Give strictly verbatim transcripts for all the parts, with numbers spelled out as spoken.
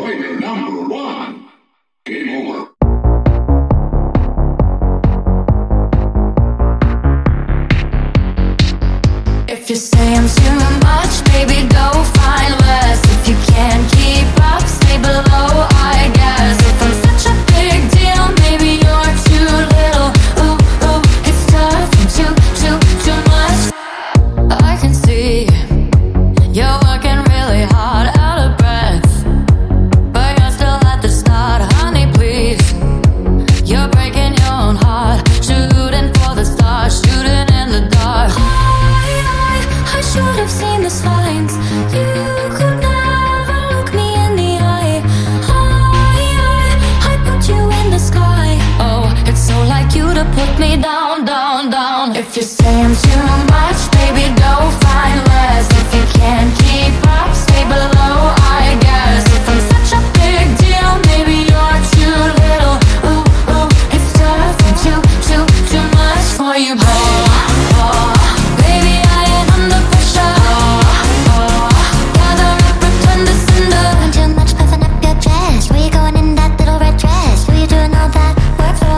Disappointment number one. Game over. If you say I'm too much, baby, go find less. If you can't keep up, stay below, I guess. If I'm such a big deal, maybe you're too little. Ooh, ooh, it's tough and too, too, too much. I can see you're working really hard, out of breath, but you're still at the start, honey, please. You're breaking your own heart, shooting for the stars, shooting in the dark. I should have seen the signs. You could never look me in the eye. I, I, I put you in the sky. Oh, it's so like you to put me down, down, down. If you say I'm too much, baby, go find less. If you can't keep up, stay below, I guess. If I'm such a big deal, maybe you're too little. Ooh, ooh, it's tough and too, too, too much for you, babe. Oh, baby, I ain't under pressure. Oh, gather up, pretend to cinder. I'm too much puffing up your chest. Where you going in that little red dress? Who you doing all that work for?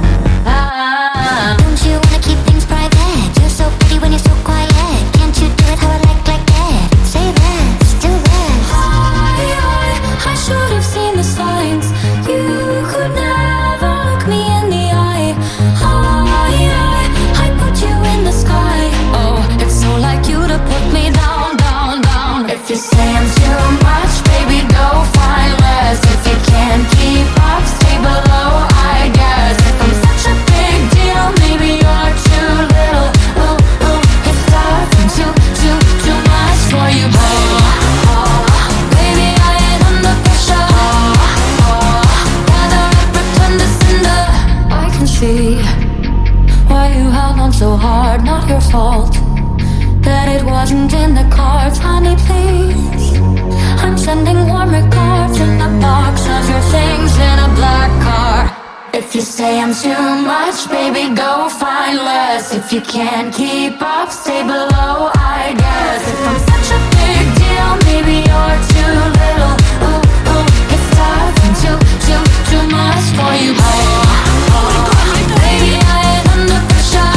Ah, Don't you wanna keep things private? You're so pretty when you're so quiet. Can't you do it how I like, like that? Say less, do less. I, I, I should have seen the signs. You could never look me in the eye. I, I, I put you in the sky. Oh, it's so like you to put me down, down, down. If you say I'm too much, baby, go find less. If you can't keep up, stay below, I guess. If I'm such a big deal, maybe you're too little. Ooh, ooh, it's tough and too, too, too much for you, babe. Oh, baby, I ain't under pressure. Oh, gather up, pretend to cinder. I can see why you held on so hard, not your fault. That it wasn't in the cards, honey, please. I'm sending warm regards in a box of your things in a black car. If you say I'm too much, baby, go find less. If you can't keep up, stay below, I guess. If I'm such a big deal, maybe you're too little. Ooh, ooh, it's tough and too, too, too much for you, babe. Oh, baby, I ain't under pressure.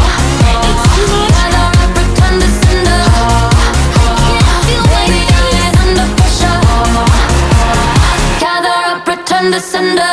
Gather up, pretend to cinder. Baby, I ain't under pressure. Gather up, pretend to cinder.